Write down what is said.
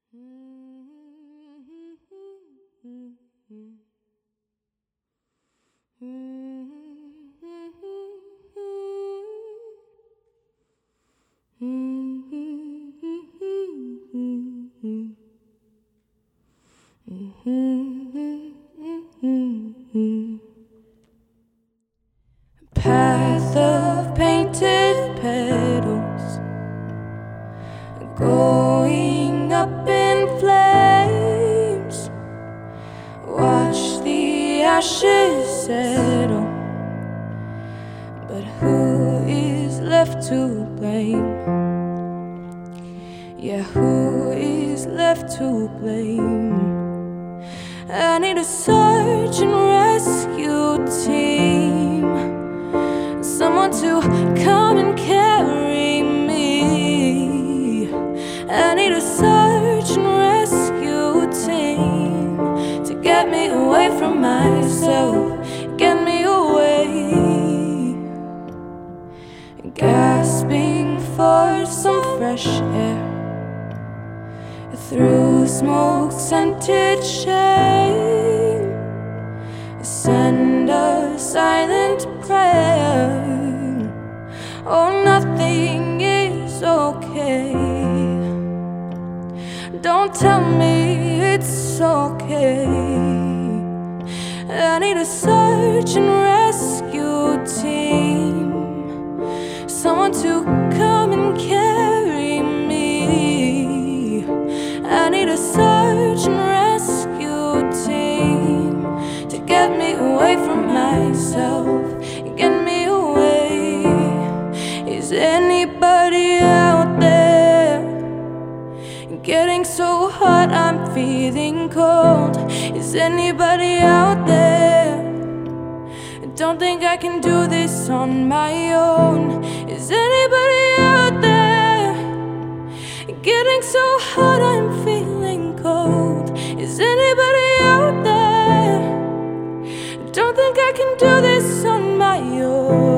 Path of painted petals, going up in flames. Watch the ashes settle, but who is left to blame? Yeah, who is left to blame? I need a search and rescue team, someone to come and carry me. I need a search and rescue team to get me away from myself, get me away. Gasping for some fresh air through smoke-scented shame, send a silent prayer. Oh, nothing is okay. Don't tell me it's okay. I need a search and rescue team, someone to come and carry me. I need a search and rescue team to get me away from myself, get me away. Is anybody out there? Getting so hot, I'm feeling cold. Is anybody out there? Don't think I can do this on my own. Is anybody out there? Getting so hot, I'm feeling cold. Is anybody out there? Don't think I can do this on my own.